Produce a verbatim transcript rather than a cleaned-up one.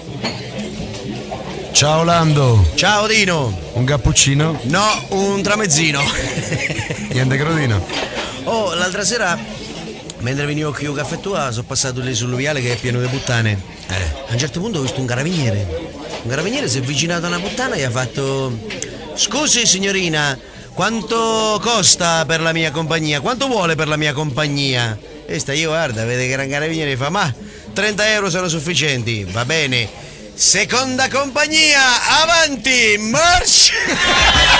Ciao Lando. Ciao Dino. Un cappuccino? No, un tramezzino. Niente crodino. Oh, l'altra sera, mentre venivo qui un caffè tua, sono passato lì sul viale che è pieno di puttane. Eh. A un certo punto ho visto un carabiniere. Un carabiniere si è avvicinato a una puttana e ha fatto: scusi signorina, quanto costa per la mia compagnia? Quanto vuole per la mia compagnia? E sta io, guarda, vede che era un carabiniere, fa: ma trenta euro sono sufficienti, va bene. Seconda compagnia, avanti, march!